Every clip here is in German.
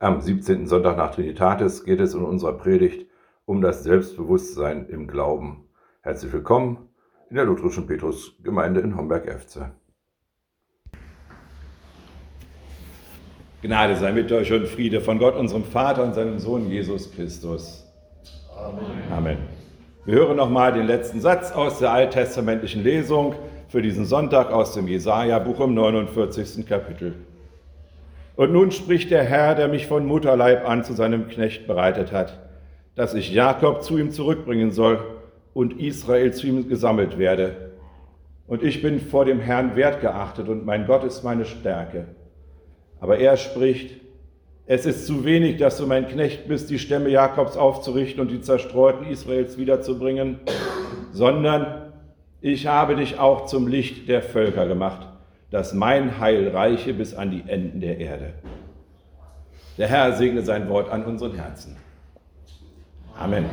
Am 17. Sonntag nach Trinitatis geht es in unserer Predigt um das Selbstbewusstsein im Glauben. Herzlich willkommen in der Lutherischen Petrusgemeinde in Homberg-Efze. Gnade sei mit euch und Friede von Gott, unserem Vater und seinem Sohn Jesus Christus. Amen. Amen. Wir hören nochmal den letzten Satz aus der alttestamentlichen Lesung für diesen Sonntag aus dem Jesaja-Buch im 49. Kapitel. Und nun spricht der Herr, der mich von Mutterleib an zu seinem Knecht bereitet hat, dass ich Jakob zu ihm zurückbringen soll und Israel zu ihm gesammelt werde. Und ich bin vor dem Herrn wertgeachtet und mein Gott ist meine Stärke. Aber er spricht, es ist zu wenig, dass du mein Knecht bist, die Stämme Jakobs aufzurichten und die Zerstreuten Israels wiederzubringen, sondern ich habe dich auch zum Licht der Völker gemacht, dass mein Heil reiche bis an die Enden der Erde. Der Herr segne sein Wort an unseren Herzen. Amen.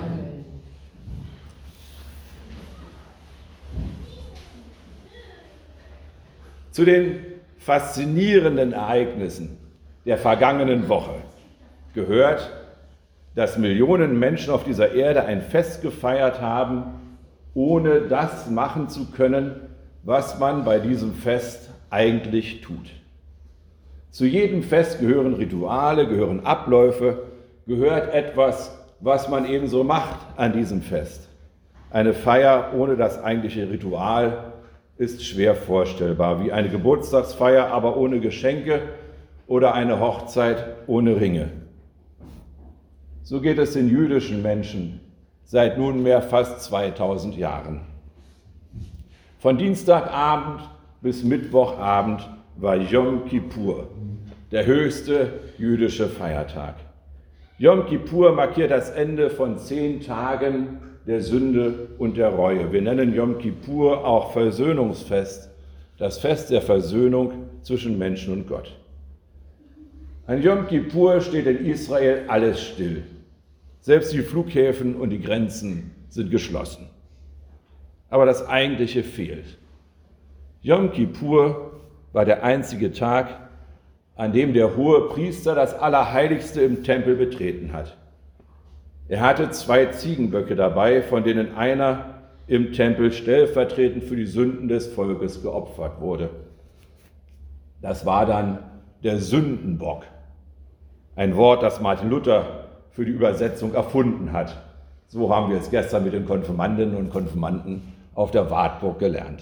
Zu den faszinierenden Ereignissen der vergangenen Woche gehört, dass Millionen Menschen auf dieser Erde ein Fest gefeiert haben, ohne das machen zu können, was man bei diesem Fest eigentlich tut. Zu jedem Fest gehören Rituale, gehören Abläufe, gehört etwas, was man ebenso macht an diesem Fest. Eine Feier ohne das eigentliche Ritual ist schwer vorstellbar, wie eine Geburtstagsfeier, aber ohne Geschenke oder eine Hochzeit ohne Ringe. So geht es den jüdischen Menschen seit nunmehr fast 2000 Jahren. Von Dienstagabend bis Mittwochabend war Yom Kippur, der höchste jüdische Feiertag. Yom Kippur markiert das Ende von 10 Tagen der Sünde und der Reue. Wir nennen Yom Kippur auch Versöhnungsfest, das Fest der Versöhnung zwischen Menschen und Gott. An Yom Kippur steht in Israel alles still. Selbst die Flughäfen und die Grenzen sind geschlossen. Aber das Eigentliche fehlt. Yom Kippur war der einzige Tag, an dem der Hohepriester das Allerheiligste im Tempel betreten hat. Er hatte 2 Ziegenböcke dabei, von denen einer im Tempel stellvertretend für die Sünden des Volkes geopfert wurde. Das war dann der Sündenbock, ein Wort, das Martin Luther für die Übersetzung erfunden hat. So haben wir es gestern mit den Konfirmandinnen und Konfirmanden auf der Wartburg gelernt.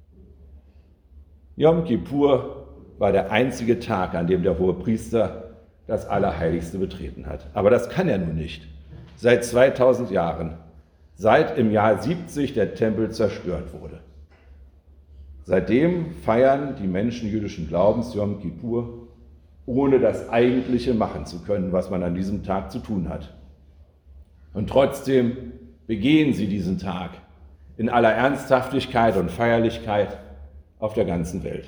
Yom Kippur war der einzige Tag, an dem der Hohepriester das Allerheiligste betreten hat. Aber das kann er nun nicht. Seit 2000 Jahren, seit im Jahr 70 der Tempel zerstört wurde. Seitdem feiern die Menschen jüdischen Glaubens Yom Kippur, ohne das Eigentliche machen zu können, was man an diesem Tag zu tun hat. Und trotzdem begehen sie diesen Tag in aller Ernsthaftigkeit und Feierlichkeit auf der ganzen Welt.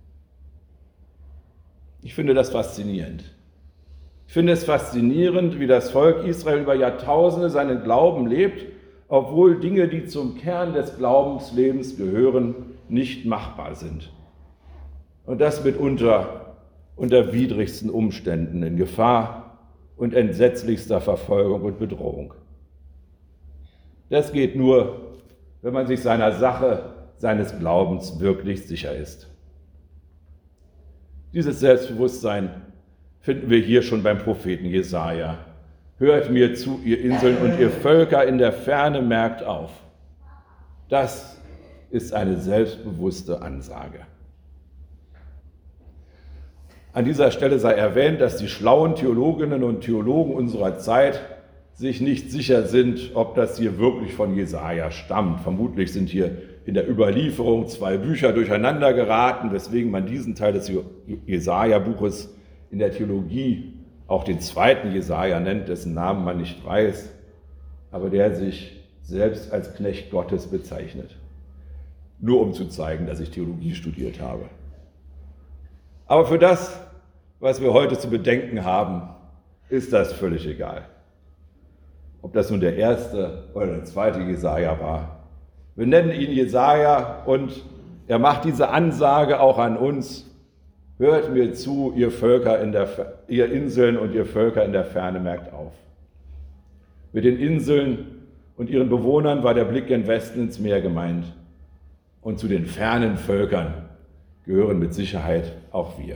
Ich finde das faszinierend. Ich finde es faszinierend, wie das Volk Israel über Jahrtausende seinen Glauben lebt, obwohl Dinge, die zum Kern des Glaubenslebens gehören, nicht machbar sind. Und das mitunter unter widrigsten Umständen, in Gefahr und entsetzlichster Verfolgung und Bedrohung. Das geht nur, wenn man sich seiner Sache, seines Glaubens wirklich sicher ist. Dieses Selbstbewusstsein finden wir hier schon beim Propheten Jesaja. Hört mir zu, ihr Inseln und ihr Völker in der Ferne, merkt auf. Das ist eine selbstbewusste Ansage. An dieser Stelle sei erwähnt, dass die schlauen Theologinnen und Theologen unserer Zeit sich nicht sicher sind, ob das hier wirklich von Jesaja stammt. Vermutlich sind hier in der Überlieferung 2 Bücher durcheinander geraten, weswegen man diesen Teil des Jesaja-Buches in der Theologie auch den 2. Jesaja nennt, dessen Namen man nicht weiß, aber der sich selbst als Knecht Gottes bezeichnet. Nur um zu zeigen, dass ich Theologie studiert habe. Aber für das, was wir heute zu bedenken haben, ist das völlig egal. Ob das nun der 1. oder der 2. Jesaja war. Wir nennen ihn Jesaja und er macht diese Ansage auch an uns. hört mir zu, ihr Inseln und ihr Völker in der Ferne, merkt auf. Mit den Inseln und ihren Bewohnern war der Blick gen Westen ins Meer gemeint. Und zu den fernen Völkern gehören mit Sicherheit auch wir.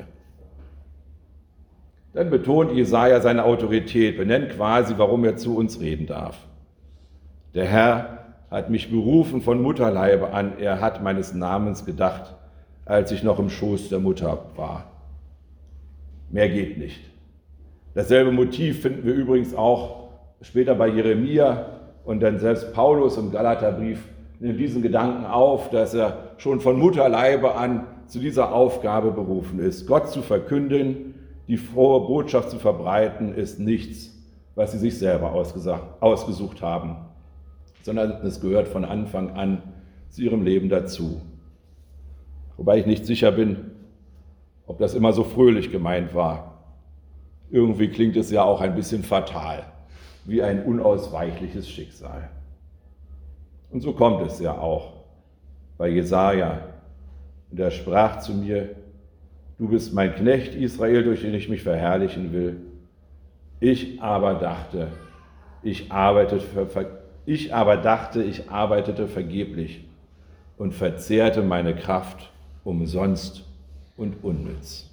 Dann betont Jesaja seine Autorität, benennt quasi, warum er zu uns reden darf. Der Herr hat mich berufen von Mutterleibe an, er hat meines Namens gedacht, als ich noch im Schoß der Mutter war. Mehr geht nicht. Dasselbe Motiv finden wir übrigens auch später bei Jeremia und dann selbst Paulus im Galaterbrief nimmt diesen Gedanken auf, dass er schon von Mutterleibe an zu dieser Aufgabe berufen ist. Gott zu verkünden, die frohe Botschaft zu verbreiten, ist nichts, was sie sich selber ausgesucht haben, sondern es gehört von Anfang an zu ihrem Leben dazu. Wobei ich nicht sicher bin, ob das immer so fröhlich gemeint war. Irgendwie klingt es ja auch ein bisschen fatal, wie ein unausweichliches Schicksal. Und so kommt es ja auch bei Jesaja. Und er sprach zu mir: Du bist mein Knecht Israel, durch den ich mich verherrlichen will. Ich aber dachte, ich arbeitete vergeblich und verzehrte meine Kraft umsonst und unnütz.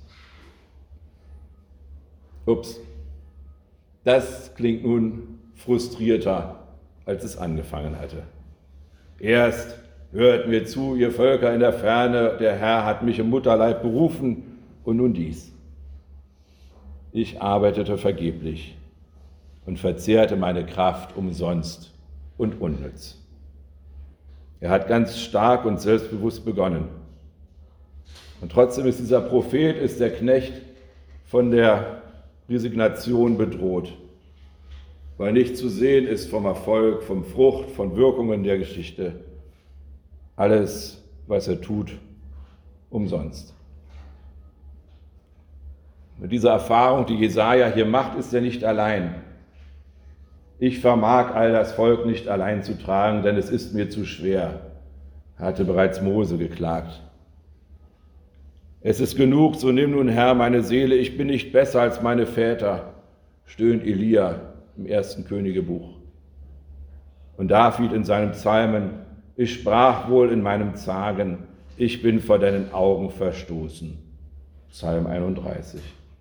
Ups, das klingt nun frustrierter, als es angefangen hatte. Erst: Hört mir zu, ihr Völker in der Ferne, der Herr hat mich im Mutterleib berufen, und nun dies. Ich arbeitete vergeblich und verzehrte meine Kraft umsonst und unnütz. Er hat ganz stark und selbstbewusst begonnen. Und trotzdem ist dieser Prophet, ist der Knecht, von der Resignation bedroht, weil nicht zu sehen ist vom Erfolg, vom Frucht, von Wirkungen der Geschichte. Alles, was er tut, umsonst. Und diese Erfahrung, die Jesaja hier macht, ist er nicht allein. Ich vermag all das Volk nicht allein zu tragen, denn es ist mir zu schwer, hatte bereits Mose geklagt. Es ist genug, so nimm nun, Herr, meine Seele, ich bin nicht besser als meine Väter, stöhnt Elia im 1. Königebuch. Und David in seinem Psalmen: Ich sprach wohl in meinem Zagen, ich bin vor deinen Augen verstoßen. Psalm 31.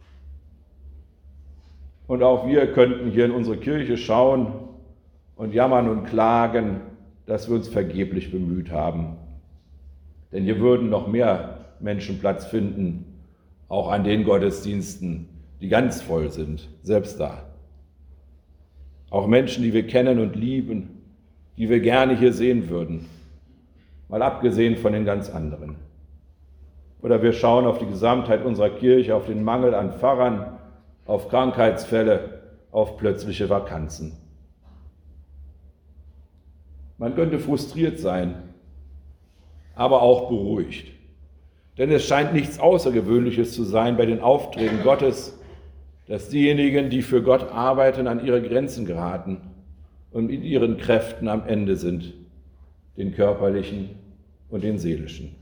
Und auch wir könnten hier in unsere Kirche schauen und jammern und klagen, dass wir uns vergeblich bemüht haben. Denn hier würden noch mehr Menschen Platz finden, auch an den Gottesdiensten, die ganz voll sind, selbst da. Auch Menschen, die wir kennen und lieben, die wir gerne hier sehen würden, mal abgesehen von den ganz anderen. Oder wir schauen auf die Gesamtheit unserer Kirche, auf den Mangel an Pfarrern, auf Krankheitsfälle, auf plötzliche Vakanzen. Man könnte frustriert sein, aber auch beruhigt. Denn es scheint nichts Außergewöhnliches zu sein bei den Aufträgen Gottes, dass diejenigen, die für Gott arbeiten, an ihre Grenzen geraten und mit ihren Kräften am Ende sind, den körperlichen und den seelischen.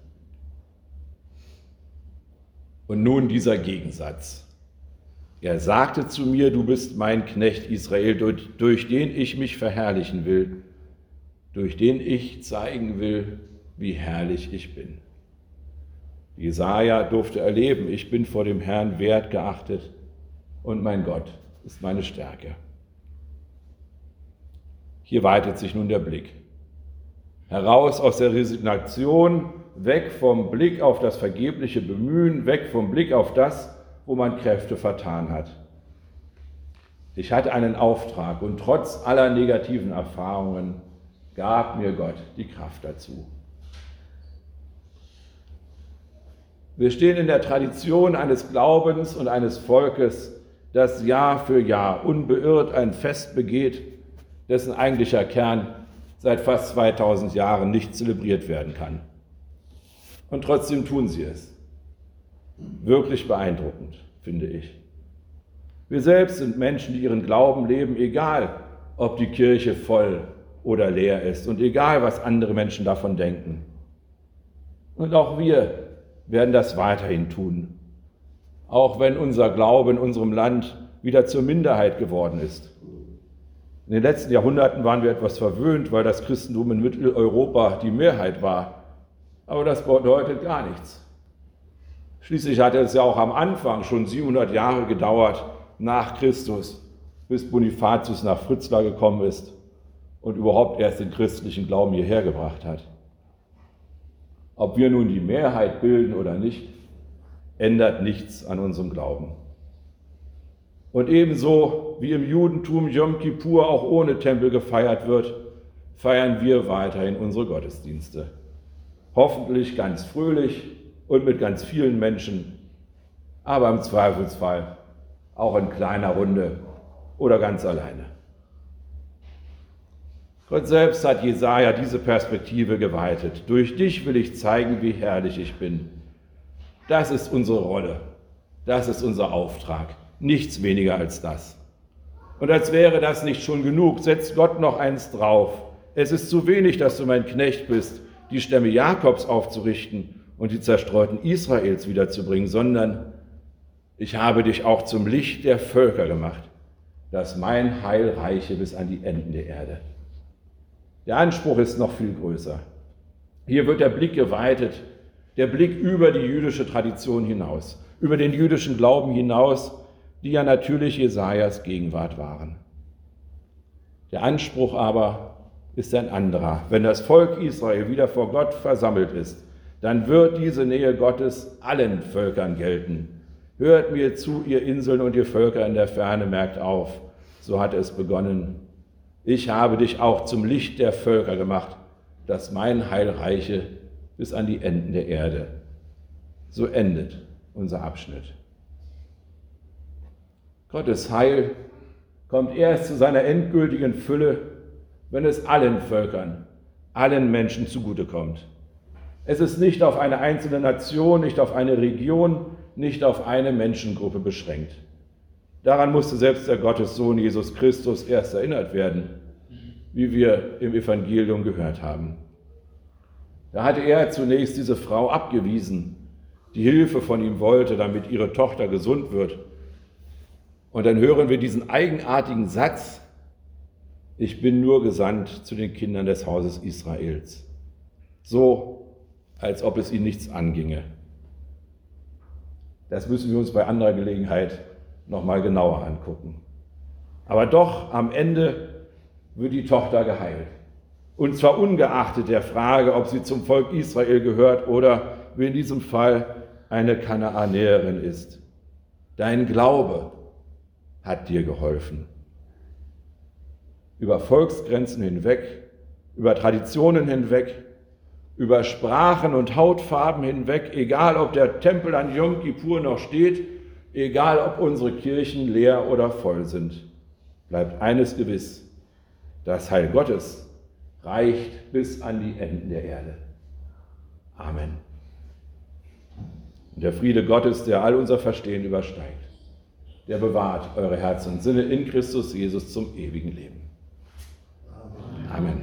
Und nun dieser Gegensatz. Er sagte zu mir: Du bist mein Knecht Israel, durch den ich mich verherrlichen will, durch den ich zeigen will, wie herrlich ich bin. Jesaja durfte erleben: Ich bin vor dem Herrn wert geachtet und mein Gott ist meine Stärke. Hier weitet sich nun der Blick. Heraus aus der Resignation, weg vom Blick auf das vergebliche Bemühen, weg vom Blick auf das, wo man Kräfte vertan hat. Ich hatte einen Auftrag und trotz aller negativen Erfahrungen gab mir Gott die Kraft dazu. Wir stehen in der Tradition eines Glaubens und eines Volkes, das Jahr für Jahr unbeirrt ein Fest begeht, dessen eigentlicher Kern seit fast 2000 Jahren nicht zelebriert werden kann. Und trotzdem tun sie es. Wirklich beeindruckend, finde ich. Wir selbst sind Menschen, die ihren Glauben leben, egal ob die Kirche voll oder leer ist und egal, was andere Menschen davon denken. Und auch wir werden das weiterhin tun, auch wenn unser Glaube in unserem Land wieder zur Minderheit geworden ist. In den letzten Jahrhunderten waren wir etwas verwöhnt, weil das Christentum in Mitteleuropa die Mehrheit war. Aber das bedeutet gar nichts. Schließlich hat es ja auch am Anfang schon 700 Jahre gedauert nach Christus, bis Bonifatius nach Fritzlar gekommen ist und überhaupt erst den christlichen Glauben hierher gebracht hat. Ob wir nun die Mehrheit bilden oder nicht, ändert nichts an unserem Glauben. Und ebenso wie im Judentum Yom Kippur auch ohne Tempel gefeiert wird, feiern wir weiterhin unsere Gottesdienste. Hoffentlich ganz fröhlich und mit ganz vielen Menschen, aber im Zweifelsfall auch in kleiner Runde oder ganz alleine. Gott selbst hat Jesaja diese Perspektive geweitet. Durch dich will ich zeigen, wie herrlich ich bin. Das ist unsere Rolle, das ist unser Auftrag, nichts weniger als das. Und als wäre das nicht schon genug, setzt Gott noch eins drauf. Es ist zu wenig, dass du mein Knecht bist, die Stämme Jakobs aufzurichten und die Zerstreuten Israels wiederzubringen, sondern ich habe dich auch zum Licht der Völker gemacht, dass mein Heil reiche bis an die Enden der Erde. Der Anspruch ist noch viel größer. Hier wird der Blick geweitet, der Blick über die jüdische Tradition hinaus, über den jüdischen Glauben hinaus, die ja natürlich Jesajas Gegenwart waren. Der Anspruch aber ist ein anderer. Wenn das Volk Israel wieder vor Gott versammelt ist, dann wird diese Nähe Gottes allen Völkern gelten. Hört mir zu, ihr Inseln und ihr Völker in der Ferne, merkt auf, so hat es begonnen. Ich habe dich auch zum Licht der Völker gemacht, dass mein Heil reiche bis an die Enden der Erde. So endet unser Abschnitt. Gottes Heil kommt erst zu seiner endgültigen Fülle, wenn es allen Völkern, allen Menschen zugutekommt. Es ist nicht auf eine einzelne Nation, nicht auf eine Region, nicht auf eine Menschengruppe beschränkt. Daran musste selbst der Gottessohn Jesus Christus erst erinnert werden, wie wir im Evangelium gehört haben. Da hatte er zunächst diese Frau abgewiesen, die Hilfe von ihm wollte, damit ihre Tochter gesund wird. Und dann hören wir diesen eigenartigen Satz: Ich bin nur gesandt zu den Kindern des Hauses Israels. So, als ob es ihnen nichts anginge. Das müssen wir uns bei anderer Gelegenheit nochmal genauer angucken. Aber doch, am Ende wird die Tochter geheilt. Und zwar ungeachtet der Frage, ob sie zum Volk Israel gehört oder, wie in diesem Fall, eine Kanaanäerin ist. Dein Glaube hat dir geholfen. Über Volksgrenzen hinweg, über Traditionen hinweg, über Sprachen und Hautfarben hinweg, egal ob der Tempel an Yom Kippur noch steht, egal ob unsere Kirchen leer oder voll sind, bleibt eines gewiss: Das Heil Gottes reicht bis an die Enden der Erde. Amen. Und der Friede Gottes, der all unser Verstehen übersteigt, der bewahrt eure Herzen und Sinne in Christus Jesus zum ewigen Leben. Amen.